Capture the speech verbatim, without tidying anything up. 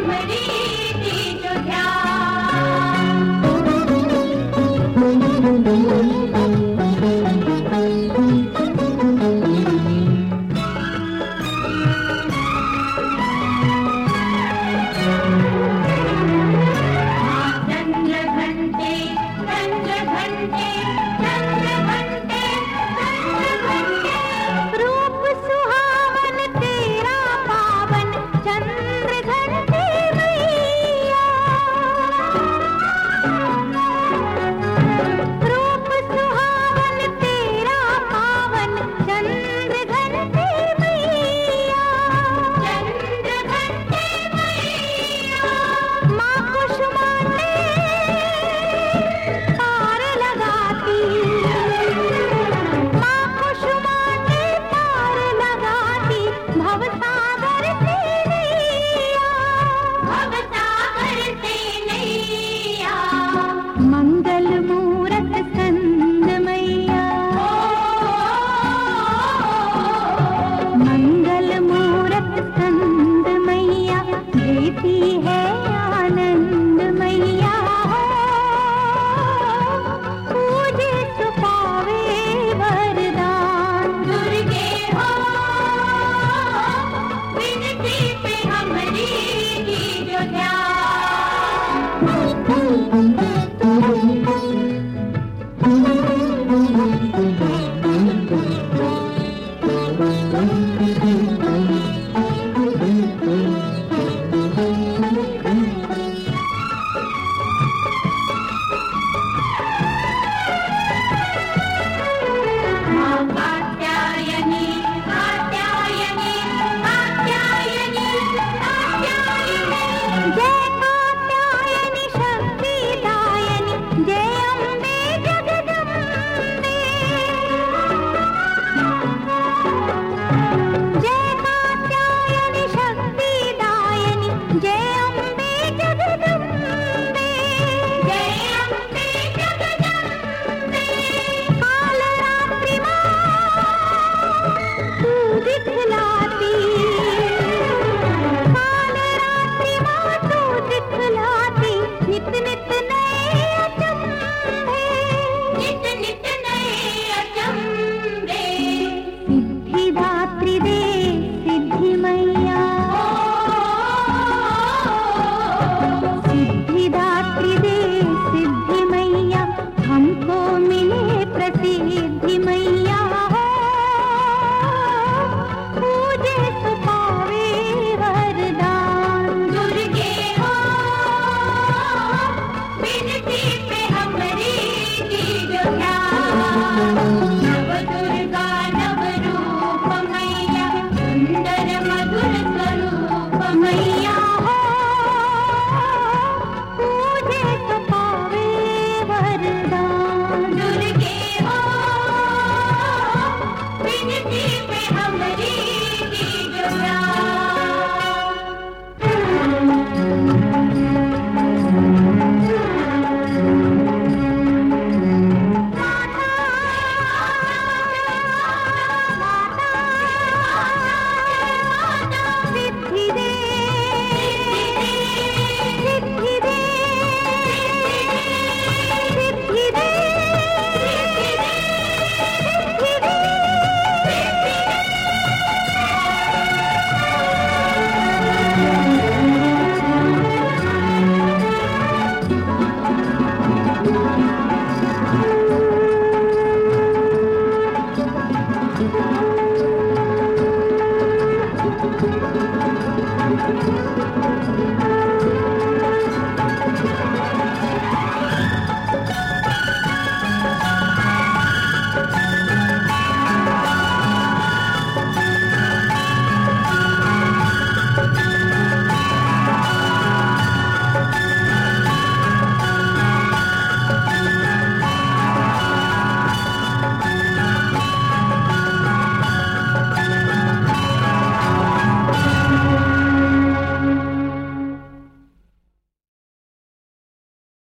हमरी दीजो ध्यान। चंद्र घंटे चंद्र घंटे चंद्र घंटे चंद्र घंटे, रूप सुहावन तेरा पावन चंद्र घंटे मैया। रूप सुहावन तेरा पावन चंद्र घंटे मैया। चंद्र घंटे मैया, माँ कुसुमांडे पार लगाती, माँ कुसुमांडे पार लगाती भवसागर से नैया। भवसागर से नैया, मंगल मूरत स्कंद मैया। मंगल मूरत स्कंद मैया, देती है आनंद मैया। पूजे सो पावे वरदान, दुर्गे हो विनती पे हमरी दीजो ध्यान। माँ कात्यायनी कात्यायनी कात्यायनी कात्यायनी, जय कात्यायनी शक्तिदायनी, जय अम्बे जगदम्बे। जय कात्यायनी शक्तिदायनी, जय